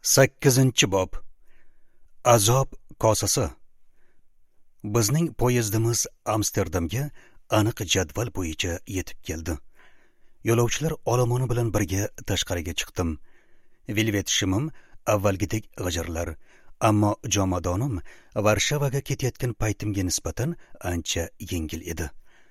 8-bob. Azob kosasi. Bizning poyezdimiz Amsterdamga aniq jadval bo'yicha yetib keldi. Yo'lovchilar olomoni bilan birga tashqariga chiqdim. Velvet shimim avvalgidek g'ijirlar, ammo jomadonim Varshavaga ketayotgan paytimga nisbatan ancha yengil edi.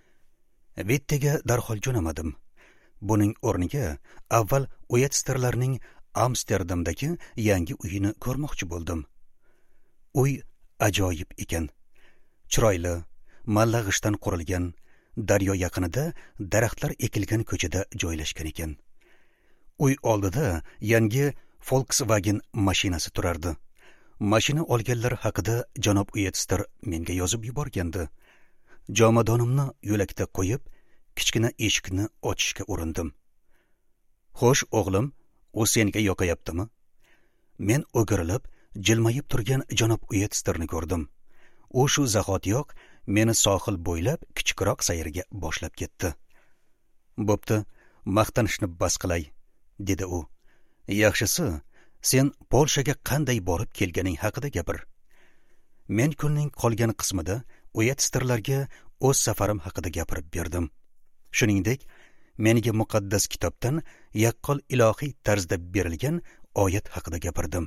Vittega darhol jo'namadim. Buning o'rniga avval Uyetsterlarning Amsterdamdagi yangi uyini ko'rmoqchi bo'ldim. Uy ajoyib ekan. Chiroyli, mallag'ishdan qurilgan, daryo yaqinida daraxtlar ekilgan ko'chada joylashgan ekan. Uy oldida yangi Volkswagen mashinasi turardi. Mashina olganlar haqida janob Uyetster menga yozib yuborgandi. Jomadonimni yo'lakda qo'yib, kichkina eshikni ochishga urindim. Xo'sh, o'g'lim, u senga yoqayaptimi? Men o'girilib, jilmayib turgan janob Uyetsterni ko'rdim. U shu zahotiyoq meni sohil bo'ylab kichikroq sayrga boshlab ketdi. "Bo'pti, maqtanishni bas qilay", dedi u. "Yaxshisi, sen Polshaga qanday borib kelganing haqida gapir." Men kunning qolgan qismida Uyetsterlarga o'z safarim haqida gapirib berdim. Shuningdek, menga muqaddas kitobdan yaqqol ilohiy tarzda berilgan oyat haqida gapirdim.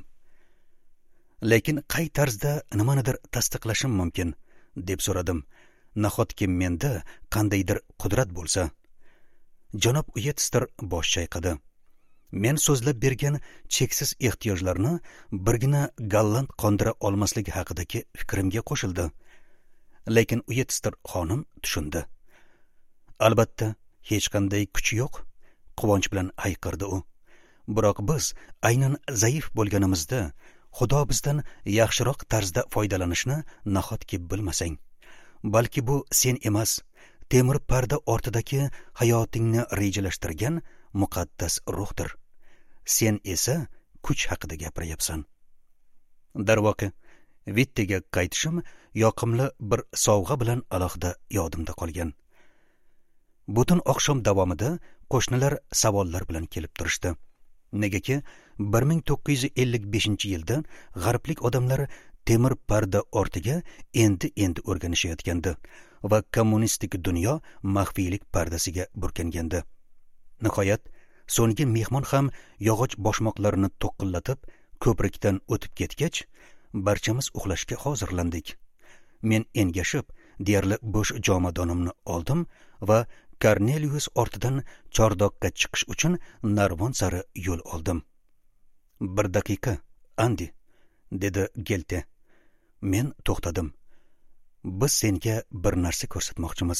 Lekin qay tarzda nimanidir tasdiqlashim mumkin, deb so'radim. Nahotki menda qandaydir qudrat bo'lsa. Janob Uyetster bosh chayqadi. Men so'zlab bergan cheksiz ehtiyojlarni birgina gallant qondira olmasligi haqidagi fikrimga qo'shildi. Lekin Uyetster xonim tushundi. "Albatta, hech qanday kuchi yo'q", quvonch bilan hayqirdi u. "Biroq biz aynan zaif bo'lganimizda Xudo bizdan yaxshiroq tarzda foydalanishni nahotki bilmasang. Balki bu sen emas, temir parda ortidagi hayotingni rejalashtirgan muqaddas ruhdir. Sen esa kuch haqida gapiryapsan." Darvoqe, Vittega qaytishim yoqimli bir sovg'a bilan alohida yodimda qolgan. Butun oqshom davomida qo'shnilar savollar bilan kelib turishdi. Negaki 1955-yilda g'arblik odamlar temir parda ortiga endi o'rganishayotgandi va kommunistik dunyo maxfiylik pardasiga burkangandi. Nihoyat so'nggi mehmon ham yog'och boshmoqlarini to'qillatib ko'prikdan o'tib ketgach, barchamiz uxlashga hozirlandik. Men engashib, deyarli bo'sh jomadonimni oldim va Kornelius ortidan chordoqqa chiqish uchun narvon sari yo'l oldim. "Bir daqiqa, Andi", dedi Gelte. Men to'xtadim. "Biz senga bir narsa ko'rsatmoqchimiz."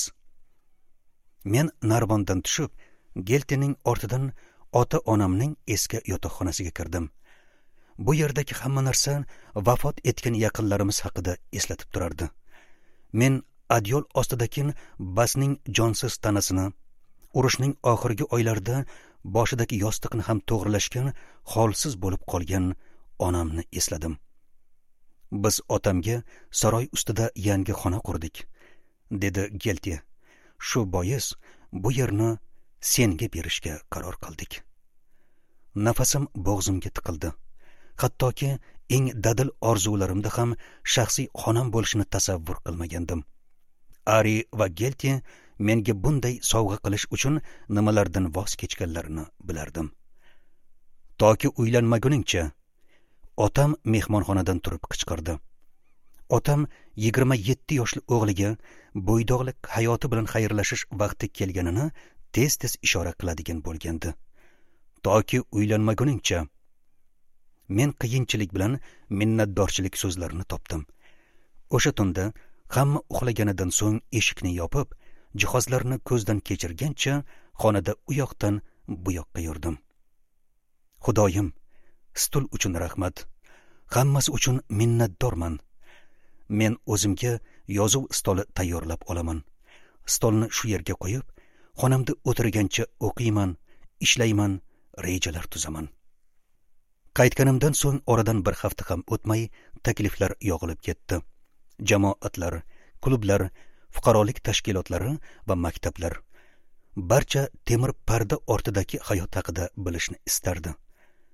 Men narvondan tushib, Geltening ortidan ota-onamning eski yotoqxonasiga kirdim. Bu yerdagi hamma narsa vafot etgan yaqinlarimiz haqida eslatib turardi. Men adyol ostidagi basning jonsiz tanasini, urushning oxirgi oylarida boshidagi yostiqni ham to'g'rilashgan holsiz bo'lib qolgan onamni esladim. "Biz otamga saroy ustida yangi xona qurdik", dedi Gelte. "Shu bois bu yerni senga berishga qaror qildik." Nafasim bo'g'zimga tiqildi. Hattoki eng dadil orzularimda ham shaxsiy xonam bo'lishini tasavvur qilmagandim. Ari va Gelte menga bunday sovg'a qilish uchun nimalardan voz kechganlarini bilardim. "Toki uylanmaguningcha", otam mehmonxonadan turib qichqirdi. Otam 27 yoshli o'g'liga bo'ydoqlik hayoti bilan xayrlashish vaqti kelganini tez-tez ishora qiladigan bo'lgandi. "Toki uylanmaguningcha". Men qiyinchilik bilan minnatdorchilik so'zlarini topdim. O'sha tunda hamma uxlaganidan so'ng eshikni yopib, jihozlarni ko'zdan kechirgancha xonada u yoqdan bu yoqqa yurdim. "Xudoyim, stul uchun rahmat. Hammasi uchun minnatdorman. Men o'zimga yozuv stoli tayyorlab olaman. Stolni shu yerga qo'yib, xonamda o'tirgancha o'qiyman, ishlayman, rejalar tuzaman." Qaytganimdan so'ng oradan bir hafta ham o'tmay takliflar yog'ilib ketdi. Jamoatlar, klublar, fuqarolik tashkilotlari va maktablar barcha temir parda ortidagi hayot haqida bilishni istardi.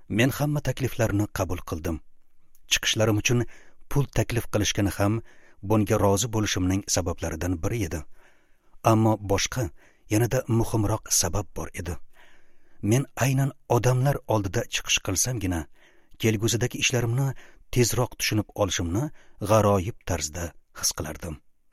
Men hamma takliflarni qabul qildim. Chiqishlarim uchun pul taklif qilishgani ham bunga rozi bo'lishimning sabablaridan biri edi. Ammo boshqa, yanada muhimroq sabab bor edi. Men aynan odamlar oldida chiqish qilsamgina kelgusidagi ishlarimni tezroq tushunib olishimni g'aroyib tarzda his qilardim.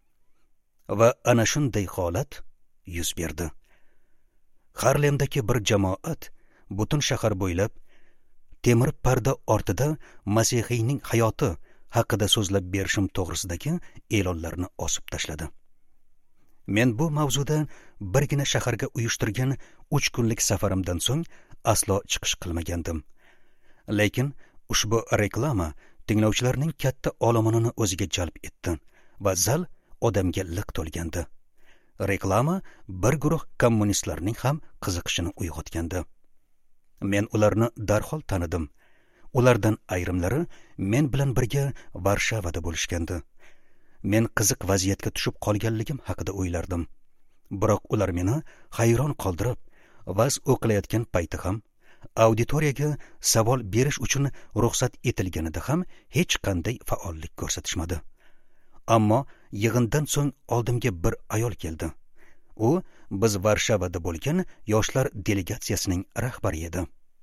Va ana shunday holat yuz berdi. Harlemdagi bir jamoat butun shahar bo'ylab temir parda ortida masihiyning hayoti haqida so'zlab berishim to'g'risidagi e'lonlarni osib tashladi. Men bu mavzuda birgina shaharga uyushtirgan 3 kunlik safarimdan so'ng aslo chiqish qilmagandim. Lekin ushbu reklama tinglovchilarning katta olomonini o'ziga jalb etdi va zal odamga liq to'lgandi. Reklama bir guruh kommunistlarning ham qiziqishini uyg'otgandi. Men ularni darhol tanidim. Ulardan ayrimlari men bilan birga Varshavada bo'lishgandi. Men qiziq vaziyatga tushib qolganligim haqida o'ylardim. Biroq ular meni hayron qoldirib, vaz o'qilayotgan payti ham, auditoriyaga savol berish uchun ruxsat etilganida ham hech qanday faollik ko'rsatishmadi. Ammo yig'indan so'ng oldimga bir ayol keldi. U biz Varshavada bo'lgan yoshlar delegatsiyasining rahbari edi.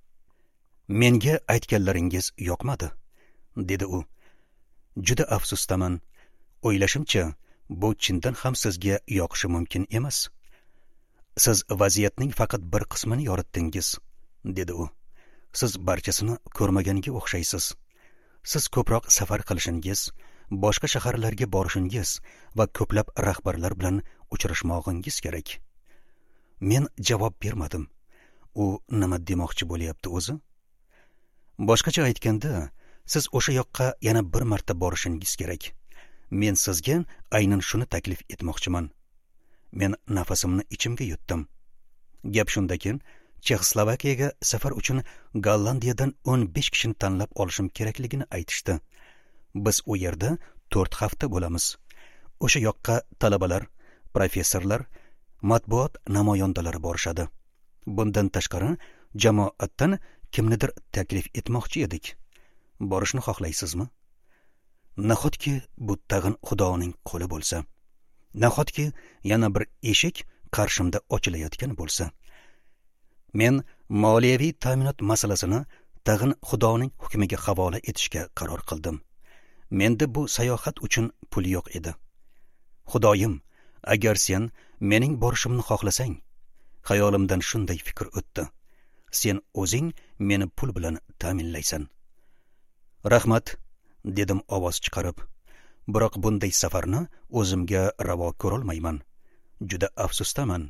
Menga aytganlaringiz yoqmadi, dedi u. Juda afsusdaman. O'ylashimcha, bu chindan ham sizga yoqishi mumkin emas. Siz vaziyatning faqat bir qismini yoritdingiz, dedi u. Siz barchasini ko'rmaganga o'xshaysiz. Siz ko'proq safar qilishingiz, boshqa shaharlarga borishingiz va ko'plab rahbarlar bilan uchrashmog'ingiz kerak. Men javob bermadim. U nima demoqchi bo'lyapti o'zi? Boshqacha aytganda, siz o'sha yoqqa yana bir marta borishingiz kerak. Men sizga aynan shuni taklif etmoqchiman. Men nafasimni ichimga yutdim. Gap shundakin, Chexoslovakiyaga safar uchun Gollandiyadan 15 kishini tanlab olishim kerakligini aytishdi. Biz u yerda 4 hafta bo'lamiz. O'sha yoqqa talabalar, professorlar, matbuot namoyandalari borishadi. Bundan tashqari, jamoatdan kimnidir taklif etmoqchi edik. Borishni xohlaysizmi? Nahotki bu tag'in Xudoning qo'li bo'lsa. Nahotki yana bir eshik qarshimda ochilayotgan bo'lsa. Men moliyaviy ta'minot masalasini tag'in Xudoning hukmiga havola etishga qaror qildim. Menda bu sayohat uchun pul yo'q edi. Xudoyim, agar sen mening borishimni xohlasang, xayolimdan shunday fikr o'tdi. Sen o'zing meni pul bilan ta'minlaysan. Rahmat, dedim ovoz chiqarib. Biroq bunday safarni o'zimga ravo ko'rolmayman. Juda afsusdaman.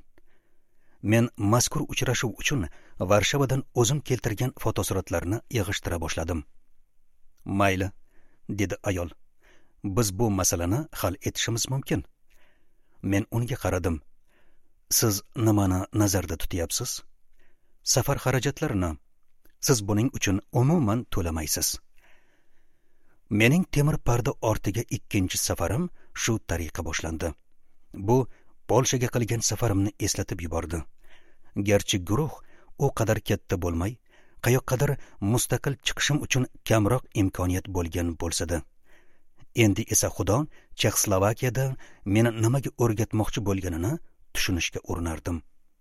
Men mazkur uchrashuv uchun Varshavadan o'zim keltirgan fotosuratlarni yig'ishtira boshladim. Mayli, dedi ayol. Biz bu masalani hal etishimiz mumkin. Men unga qaradim. Siz nimani nazarda tutyapsiz? Safar xarajatlarini. Siz buning uchun umuman to'lamaysiz. Mening temir parda ortiga ikkinchi safarim shu tariqa boshlandi. Bu Polshaga qilgan safarimni eslatib yubordi. Garchi guruh u qadar katta bo'lmay, qayoqqadir mustaqil chiqishim uchun kamroq imkoniyat bo'lgan bo'lsa-da. Endi esa Xudo Chexoslovakiyada meni nimaga o'rgatmoqchi bo'lganini tushunishga urinardim.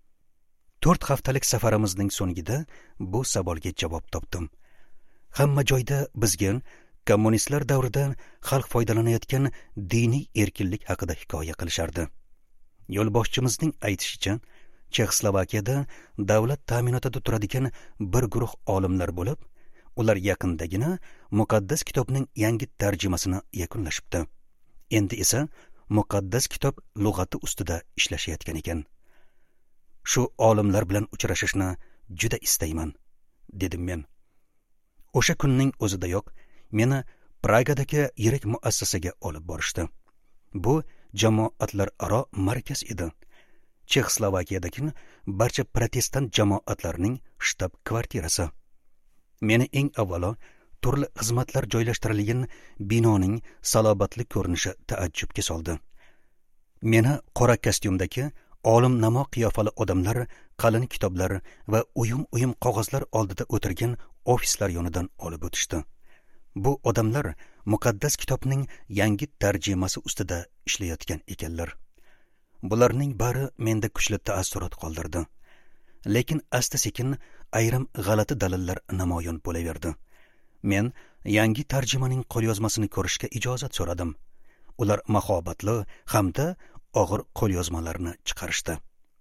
4 haftalik safarimizning so'ngida bu savolga javob topdim. Hamma joyda bizga kommunistlar davridan xalq foydalanayotgan diniy erkinlik haqida hikoya qilishardi. Yo'lboshchimizning aytishicha, Chexoslovakiyada davlat ta'minotida turadigan bir guruh olimlar bo'lib, ular yaqindagina muqaddas kitobning yangi tarjimasini yakunlashibdi. Endi esa muqaddas kitob lug'ati ustida ishlashayotgan ekan. Shu olimlar bilan uchrashishni juda istayman, dedim men. O'sha kunning o'zidayoq meni Pragadagi yirik muassasaga olib borishdi. Bu jamoatlar aro markaz edi. Chexoslovakiyadagi barcha protestant jamoatlarning shtab kvartirasi. Meni eng avvalo turli xizmatlar joylashtirilgan binoning salobatli ko'rinishi taajjubga soldi. Meni qora kostyumdagi olimnamo qiyofali odamlar qalin kitoblar va uyum-uyum qog'ozlar oldida o'tirgan ofislar yonidan olib o'tishdi. Bu odamlar muqaddas kitobning yangi tarjimasi ustida ishlayotgan ekanlar. Bularning bari menda kuchli ta'ssurot qoldirdi. Lekin asta-sekin ayrim g'alati dalillar namoyon bo'laverdi. Men yangi tarjimaning qo'lyozmasini ko'rishga ijozat so'radim. Ular mahobatli hamda og'ir qo'lyozmalarni chiqarishdi.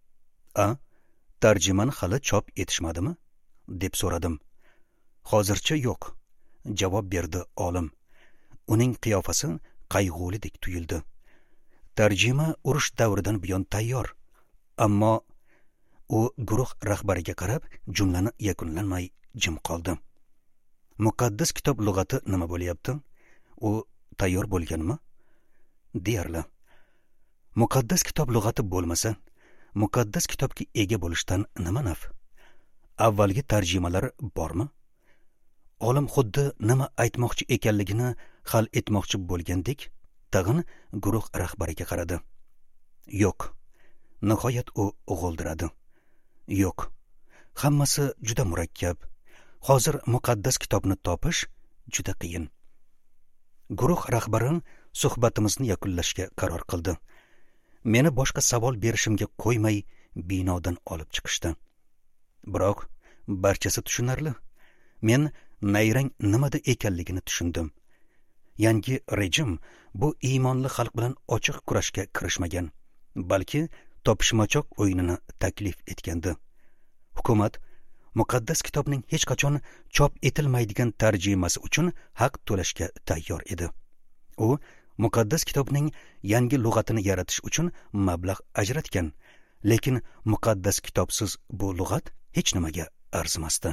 Tarjimani hali chop etishmadimi? deb so'radim. Hozircha yo'q, javob berdi olim. Uning qiyofasi qayg'ulidek tuyuldi. Tarjima urush davridan buyon tayyor, ammo u guruh rahbariga qarab jumlani yakunlanmay jim qoldi. Muqaddas kitob lug'ati nima bo'lyapti? U tayyor bo'lganmi? Deyarli. Muqaddas kitob lug'ati bo'lmasa, muqaddas kitobga ega bo'lishdan nima naf? Avvalgi tarjimalar bormi? Olim xuddi nima aytmoqchi ekanligini hal etmoqchi bo'lgandek, tag'in guruh rahbariga qaradi. Yo'q. Nihoyat u g'o'ldiradi. Yo'q. Hammasi juda murakkab. Hozir muqaddas kitobni topish juda qiyin. Guruh rahbari suhbatimizni yakunlashga qaror qildi. Meni boshqa savol berishimga qo'ymay binodan olib chiqishdi. Biroq barchasi tushunarli. Men nayrang nimada ekanligini tushundim. Yangi rejim bu iymonli xalq bilan ochiq kurashga kirishmagan, balki topishmachoq o'yinini taklif etgandi. Hukumat muqaddas kitobning hech qachon chop etilmaydigan tarjimasi uchun haq to'lashga tayyor edi. U muqaddas kitobning yangi lug'atini yaratish uchun mablag' ajratgan, lekin muqaddas kitobsiz bu lug'at hech nimaga arzimasdi.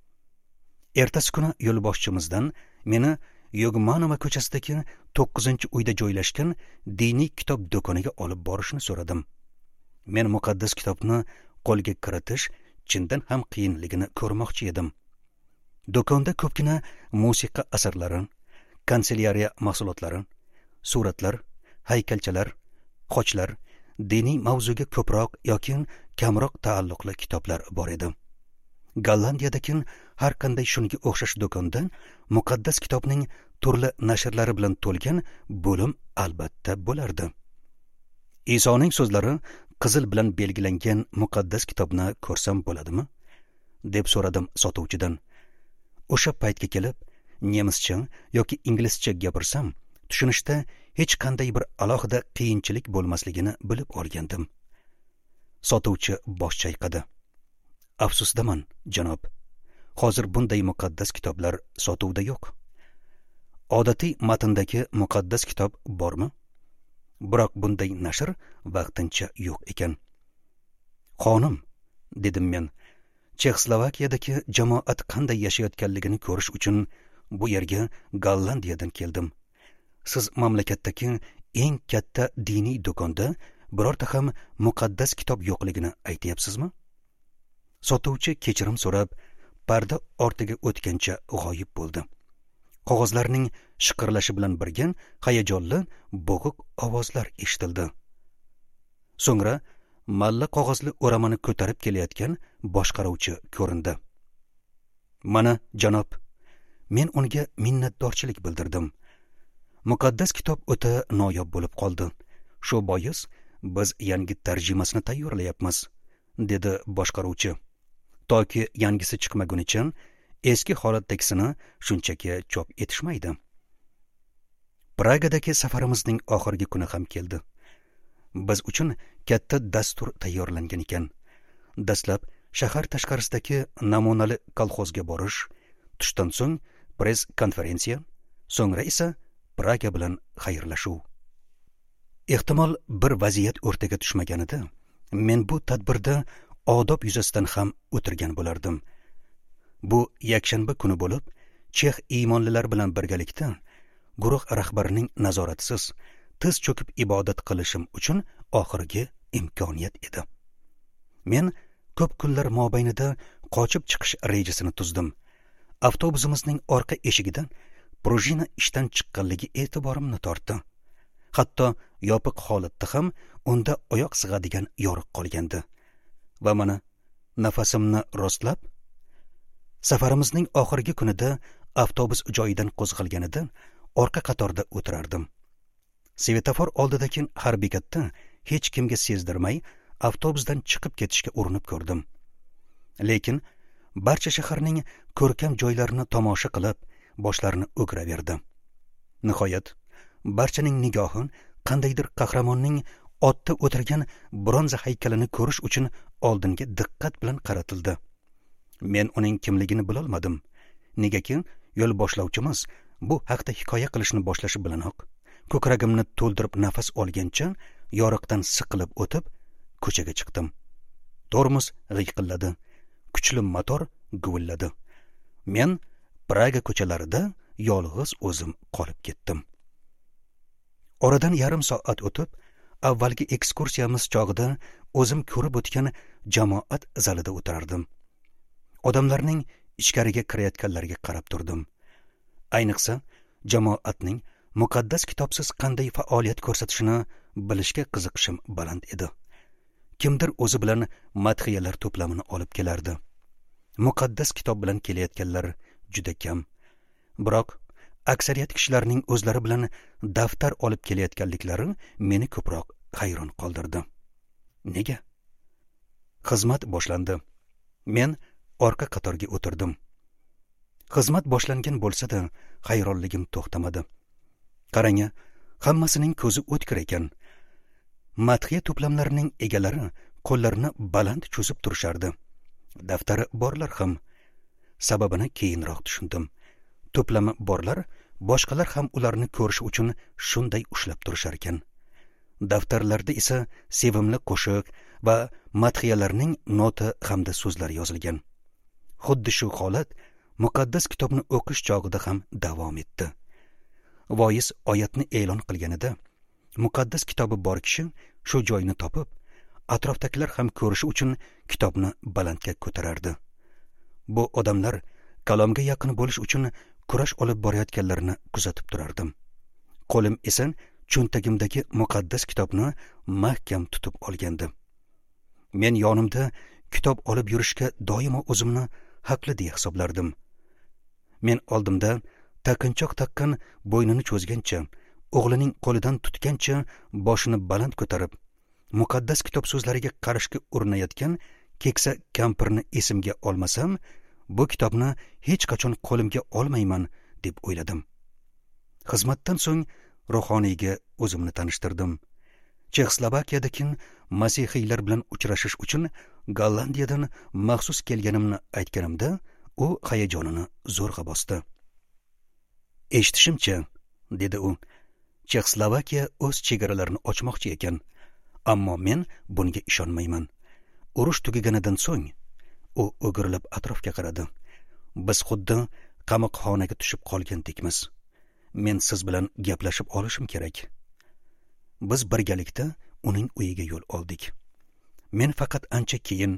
Ertasi kuni yo'lboshchimizdan meni Yogmanova ko'chasidagi 9-uyda joylashgan diniy kitob do'koniga olib borishni so'radim. Men muqaddas kitobni qo'lga kiritish chindan ham qiyinligini ko'rmoqchi edim. Do'konda ko'pgina musiqa asarlari, kanselyariya mahsulotlari, suratlar, haykalchalar, xochlar, diniy mavzuga ko'proq yoki kamroq taalluqli kitoblar bor edi. Gollandiyadagi har qanday shunga o'xshash do'kondan muqaddas kitobning turli nashrlari bilan to'lgan bo'lim albatta bo'lardi. Isoning so'zlari qizil bilan belgilangan muqaddas kitobni ko'rsam bo'ladimi? deb so'radim sotuvchidan. O'sha paytga kelib, nemischa yoki inglizcha gapirsam, tushunishda hech qanday bir alohida qiyinchilik bo'lmasligini bilib olgandim. Sotuvchi bosh chayqadi. Afsusdaman, janob. Hozir bunday muqaddas kitoblar sotuvda yo'q. Odatiy matndagi muqaddas kitob bormi? Biroq bunday nashr vaqtincha yo'q ekan. Xonim, dedim men, Chexoslovakiyadagi jamoat qanday yashayotganligini ko'rish uchun bu yerga Gollandiyadan keldim. Siz mamlakatdagi eng katta diniy do'konda birorta ham muqaddas kitob yo'qligini aytayapsizmi? Sotuvchi kechirim so'rab, parda ortiga o'tgancha g'oyib bo'ldi. Qog'ozlarning shiqirlashi bilan birga hayajonli, bo'g'iq ovozlar eshitildi. So'ngra malla qog'ozli o'ramani ko'tarib kelayotgan boshqaruvchi ko'rindi. Mana, janob, men unga minnatdorchilik bildirdim. Muqaddas kitob o'ta noyob bo'lib qoldi. Shu bois biz yangi tarjimasini tayyorlayapmiz, dedi boshqaruvchi. Toki yangisi chiqmagunicha eski holatdagisini shunchaki chop etishmaydi. Pragadagi safarimizning oxirgi kuni ham keldi. Biz uchun katta dastur tayyorlangan ekan. Dastlab shahar tashqarisidagi namunali kolxozga borish, tushdan so'ng press konferensiya, so'ngra esa Praga bilan xayrlashuv. Ehtimol bir vaziyat o'rtaga tushmaganida, men bu tadbirda odob yuzasidan ham o'tirgan bo'lardim. Bu yakshanba kuni bo'lib, chex iymonlilar bilan birgalikda guruh rahbarining nazoratisiz tiz cho'kib ibodat qilishim uchun oxirgi imkoniyat edi. Men ko'p kunlar mobaynida qochib chiqish rejasini tuzdim. Avtobusimizning orqa eshigidan prujina ishdan chiqqanligi e'tiborimni tortdi. Hatto yopiq holatda ham unda oyoq sig'adigan yoriq qolgandi. Va mana, nafasimni rostlab, Safarimizning oxirgi kunida avtobus joyidan qo'zg'alganida orqa qatorda o'tirardim. Svetofor oldidagi har bekatda hech kimga sezdirmay avtobusdan chiqib ketishga urinib ko'rdim. Lekin barcha shaharning ko'rkam joylarini tomosha qilib, boshlarini o'giraverdi. Nihoyat barchaning nigohi qandaydir qahramonning otda o'tirgan bronza haykalini ko'rish uchun oldinga diqqat bilan qaratildi. Men uning kimligini bilolmadim. Negaki yo'l boshlovchimiz bu haqda hikoya qilishni boshlashi bilanoq ko'kragimni to'ldirib nafas olgancha yoriqdan siqilib o'tib ko'chaga chiqdim. Tormoz g'iyqilladi, kuchli motor guvilladi. Men Praga ko'chalarida yolg'iz o'zim qolib ketdim. Oradan yarim soat o'tib, avvalgi ekskursiyamiz chog'ida o'zim ko'rib o'tgan jamoat zalida o'tirardim. Odamlarning ichkariga kirayotganlarga qarab turdim. Ayniqsa, jamoatning muqaddas kitobsiz qanday faoliyat ko'rsatishini bilishga qiziqishim baland edi. Kimdir o'zi bilan madhiyalar to'plamini olib kelardi. Muqaddas kitob bilan kelayotganlar juda kam. Biroq aksariyat kishilarning o'zlari bilan daftar olib kelayotganliklari meni ko'proq hayron qoldirdi. Nega? Xizmat boshlandi. Men orqa qatorga o'tirdim. Xizmat boshlangan bo'lsa-da, hayronligim to'xtamadi. Qarang, hammasining ko'zi o'tkir ekan. Madhiya to'plamlarining egalari qo'llarini baland cho'zib turishardi. Daftari borlar ham. Sababini keyinroq tushundim. To'plami borlar, boshqalar ham ularni ko'rish uchun shunday ushlab turishar ekan. Daftarlarda esa sevimli qo'shiq va madhiyalarning nota hamda so'zlar yozilgan. Xuddi shu holat muqaddas kitobni o'qish chog'ida ham davom etdi. Voiz oyatni e'lon qilganida muqaddas kitobi bor kishi shu joyni topib, atrofdagilar ham ko'rishi uchun kitobni balandga ko'tarardi. Bu odamlar kalomga yaqin bo'lish uchun kurash olib borayotganlarni kuzatib turardim. Qo'lim esa cho'ntagimdagi muqaddas kitobni mahkam tutib olgandi. Men yonimda kitob olib yurishga doimo o'zimni haqli deb hisoblardim. Men oldimda taqinchoq taqqan bo'ynini cho'zgancha, o'g'lining qo'lidan tutgancha boshini baland ko'tarib, muqaddas kitob so'zlariga qarashga urinayotgan keksa kampirni esimga olmasam, bu kitobni hech qachon qo'limga olmayman deb o'yladim. Xizmatdan so'ng ruhoniyga o'zimni tanishtirdim. Chexoslovakiyadagi masihiylar bilan uchrashish uchun Gollandiyadan maxsus kelganimni aytganimda, u hayajonini zo'rg'a bosdi. Eshitishimcha, dedi u, Chexoslovakiya o'z chegaralarini ochmoqchi ekan, ammo men bunga ishonmayman. Urush tugaganidan so'ng u o'girilib atrofga qaradi. Biz xuddi qamoqxonaga tushib qolgandekmiz. Men siz bilan gaplashib olishim kerak. Biz birgalikda uning uyiga yo'l oldik. Men faqat ancha keyin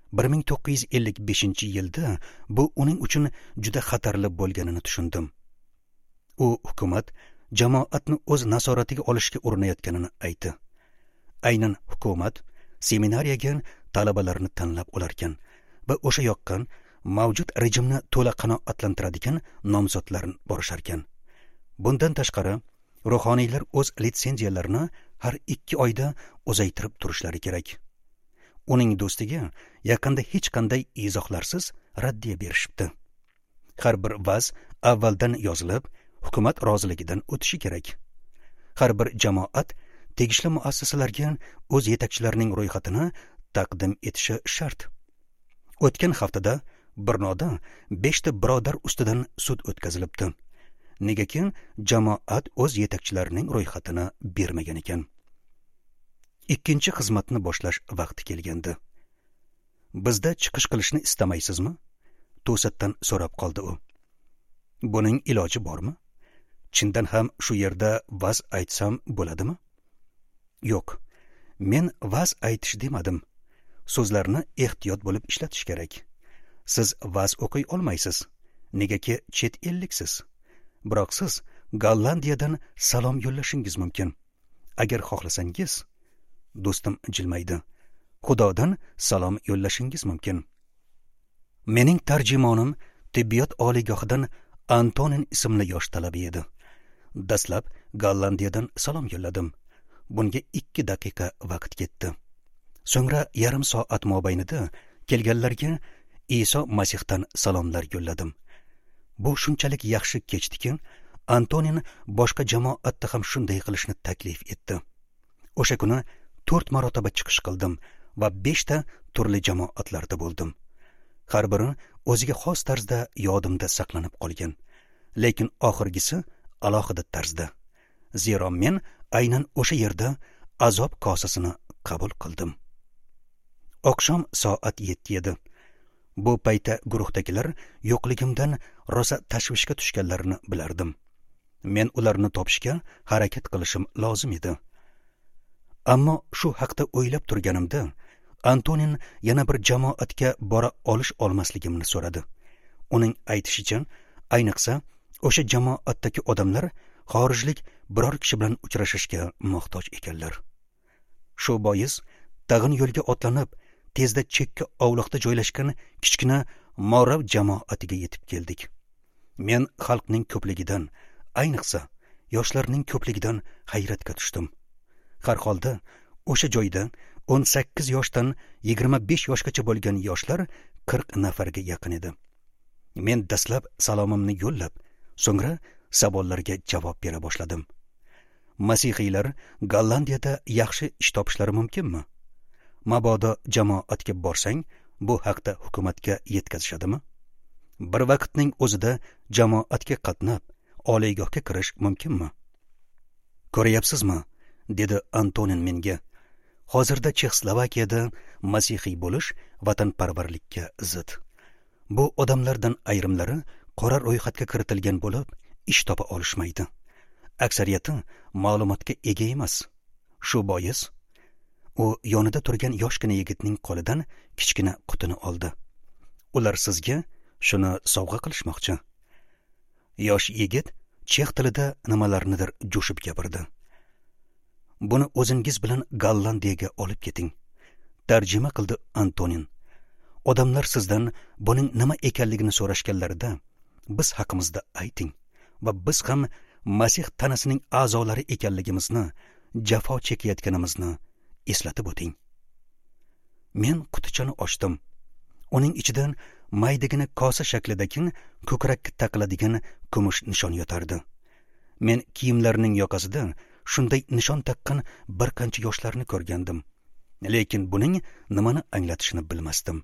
1955-yilda bu uning uchun juda xatarli bo'lganini tushundim. U hukumat jamoatni o'z nasoratiga olishga urinayotganini aytdi. Aynan hukumat seminariyaga talabalarni tanlab olarkan va o'sha yoqqan mavjud rejimni to'la qanoatlantiradigan nomzodlarni borisharkan. Bundan tashqari, ruhoniylar o'z litsenziyalarini har 2 oyda uzaytirib turishlari kerak. Uning do'stiga yaqinda hech qanday izohlarsiz raddiya berishibdi. Har bir vaz avvaldan yozilib, hukumat roziligidan o'tishi kerak. Har bir jamoat tegishli muassasalarga o'z yetakchilarining ro'yxatini taqdim etishi shart. O'tgan haftada Brnoda 5 ta birodar ustidan sud o'tkazilibdi. Negaki jamoat o'z yetakchilarining ro'yxatini bermagan ekan. Ikkinchi xizmatni boshlash vaqti kelgandi. Bizda chiqish qilishni istamaysizmi? To'satdan so'rab qoldi u. Buning iloji bormi? Chindan ham shu yerda vaz aytsam bo'ladimi? Yo'q. Men vaz aytish demadim. So'zlarni ehtiyot bo'lib ishlatish kerak. Siz vaz o'qiy olmaysiz. Negaki chet elliksiz. Biroq siz Gollandiyadan salom yo'llashingiz mumkin. Agar xohlasangiz, do'stim jilmaydi. Xudodan salom yo'llashingiz mumkin. Mening tarjimonim tibbiyot oliygohidan Antonin ismli yosh talaba edi. Dastlab Gollandiyadan salom yo'lladim. Bunga 2 daqiqa vaqt ketdi. So'ngra yarim soat mobaynida kelganlarga Iso Masihdan salomlar yo'lladim. Bu shunchalik yaxshi kechdiki, Antonin boshqa jamoatda ham shunday qilishni taklif etdi. O'sha kuni 4 marotaba chiqish qildim va 5 ta turli jamoatlarda bo'ldim. Har biri o'ziga xos tarzda yodimda saqlanib qolgan, lekin oxirgisi alohida tarzda. Zero men aynan o'sha yerda azob kosasini qabul qildim. Oqshom soat 7 edi. Bu paytda guruhdagilar yo'qligimdan rosa tashvishga tushganlarini bilardim. Men ularni topishga harakat qilishim lozim edi. Ammo shu haqda o'ylab turganimda Antonin yana bir jamoatga bora olmasligimni so'radi. Uning aytishicha, ayniqsa o'sha jamoatdagi odamlar xorijlik biror kishi bilan uchrashishga muhtoj ekanlar. Shu bois tag'in yo'lga otlanib, tezda chekka ovloqda joylashgan kichkina Morav jamoatiga yetib keldik. Men xalqning ko'pligidan, ayniqsa yoshlarning ko'pligidan hayratga tushdim. Har holda o'sha joyda 18 yoshdan 25 yoshgacha bo'lgan yoshlar 40 nafarga yaqin edi. Men dastlab salomimni yo'llab, so'ngra savollarga javob bera boshladim. Masihiylar Gollandiyada yaxshi ish topishlari mumkinmi? Mabodo jamoatga borsang, bu haqda hukumatga yetkazishadimi? Bir vaqtning o'zida jamoatga qatnab, oliygohga kirish mumkinmi? Ko'ryapsizmi? Dedi Antonin menga. Hozirda Chexoslovakiyada masihiy bo'lish vatanparvarlikka zid. Bu odamlardan ayrimlari qora ro'yxatga kiritilgan bo'lib, ish topa olishmaydi. Aksariyati ma'lumotga ega emas. Shu bois u yonida turgan yoshgina yigitning qo'lidan kichkina qutini oldi. Ular sizga shuni sovg'a qilishmoqchi. Yosh yigit chex tilida nimalarnidir jo'shib gapirdi. Buni o'zingiz bilan Gollandiyaga olib keting, tarjima qildi Antonin. Odamlar sizdan buning nima ekanligini so'rashganlarida, biz haqimizda ayting va biz ham Masih tanasining a'zolari ekanligimizni, jafo chekayotganimizni eslatib o'ting. Men qutichani ochdim. Uning ichidan maydagina kosa shaklidagi ko'krakka taqiladigan kumush nishon yotardi. Men kiyimlarining yoqasida shunday nishon taqqan bir qancha yoshlarni ko'rgandim, lekin buning nimani anglatishini bilmasdim.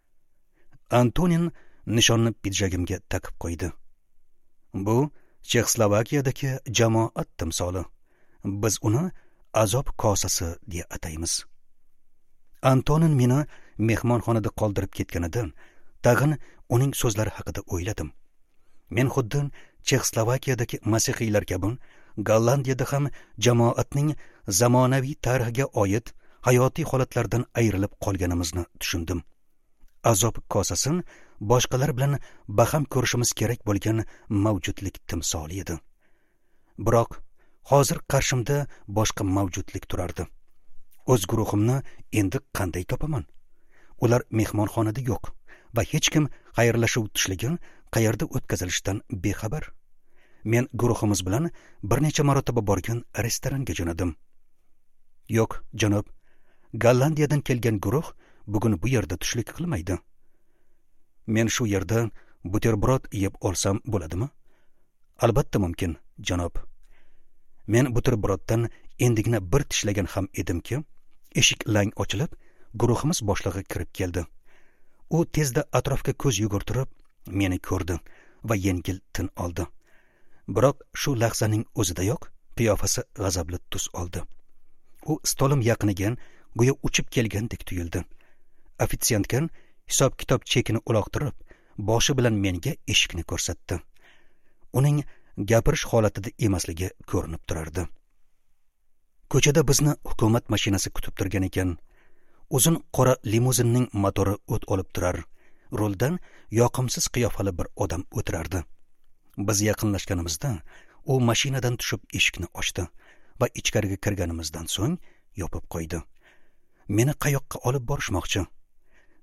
Antonin nishonni pidjagimga taqib qo'ydi. Bu Chexoslovakiyadagi jamoat timsoli. Biz uni azob kosasi deya ataymiz. Antonin meni mehmonxonada qoldirib ketganidan tag'in uning so'zlari haqida o'yladim. Men xuddi Chexoslovakiyadagi masihiylar kabi Gollandiyada ham jamoatning zamonaviy tarixiga oid hayotiy holatlardan ayrilib qolganimizni tushundim. Azob kosasin boshqalar bilan baham ko'rishimiz kerak bo'lgan mavjudlik timsoli edi. Biroq hozir qarshimda boshqa mavjudlik turardi. O'z guruhimni endi qanday topaman? Ular mehmonxonada yo'q va hech kim xayrlashuv tushligi qayerda o'tkazilishidan bexabar. Men guruhimiz bilan bir necha marotaba borgan restoranga jo'nadim. Yo'q, janob, Gollandiyadan kelgan guruh bugun bu yerda tushlik qilmaydi. Men shu yerda buterbrod yeb olsam bo'ladimi? Albatta mumkin, janob. Men buterbroddan endigina bir tishlagan ham edimki, eshik lang ochilib, guruhimiz boshlig'i kirib keldi. U tezda atrofga ko'z yugurtirib, meni ko'rdi va yengil tin oldi. Biroq shu lahzaning o'zidayoq qiyofasi g'azabli tus oldi. U stolim yaqiniga go'yo uchib kelgandek tuyuldi. Ofitsiantga hisob-kitob chekini uloqtirib, boshi bilan menga eshikni ko'rsatdi. Uning gapirish holatida emasligi ko'rinib turardi. Ko'chada bizni hukumat mashinasi kutib turgan ekan. Uzun qora limuzinning motori o't olib turar. Ruldan yoqimsiz qiyofali bir odam o'tirardi. Biz yaqinlashganimizda u mashinadan tushib eshikni ochdi va ichkariga kirganimizdan so'ng yopib qo'ydi. Meni qayoqqa olib borishmoqchi?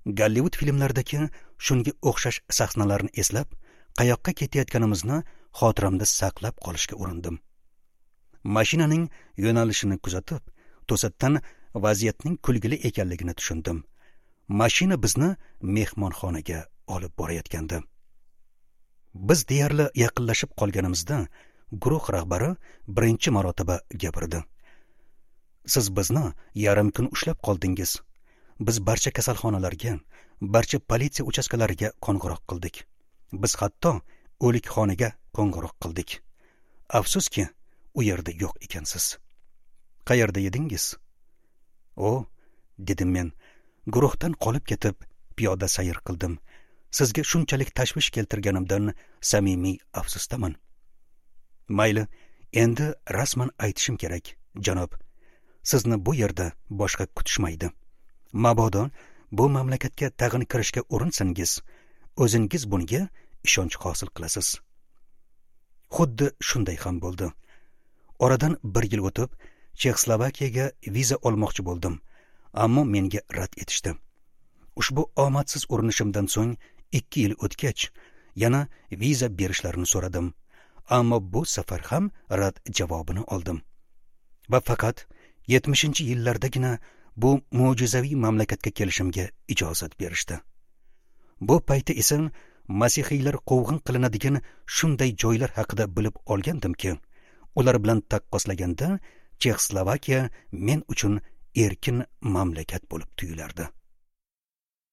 Gollivud filmlaridagi shunga o'xshash sahnalarni eslab, qayoqqa ketayotganimizni xotiramda saqlab qolishga urindim. Mashinaning yo'nalishini kuzatib, to'satdan vaziyatning kulgili ekanligini tushundim. Mashina bizni mehmonxonaga olib borayotgandi. Biz deyarli yaqinlashib qolganimizda guruh rahbari birinchi marotaba gapirdi. Siz bizni yarim kun ushlab qoldingiz. Biz barcha kasalxonalarga, barcha politsiya uchastkalariga qo'ng'iroq qildik. Biz hatto o'likxonaga qo'ng'iroq qildik. Afsuski, u yerda yo'q ekansiz. Qayerda edingiz? O, dedim men, guruhdan qolib ketib, piyoda sayr qildim. Sizga shunchalik tashvish keltirganimdan samimiy afsusdaman. Mayli, endi rasman aytishim kerak, janob. Sizni bu yerda boshqa kutishmaydi. Mabodo bu mamlakatga tag'in kirishga urinsangiz, o'zingiz bunga ishonch hosil qilasiz. Xuddi shunday ham bo'ldi. Oradan 1 yil o'tib, Chexoslovakiyaga viza olmoqchi bo'ldim, ammo menga rad etishdi. Ushbu omadsiz urinishimdan so'ng 2 yil o'tgach, yana viza berishlarini so'radim, ammo bu safar ham rad javobini oldim. Va faqat 70-yillardagina bu mo'jizaviy mamlakatga kelishimga ijozat berishdi. Bu paytda esa masihiylar quvg'in qilinadigan shunday joylar haqida bilib olgandimki, ular bilan taqqoslaganda Chexoslovakiya men uchun erkin mamlakat bo'lib tuyulardi.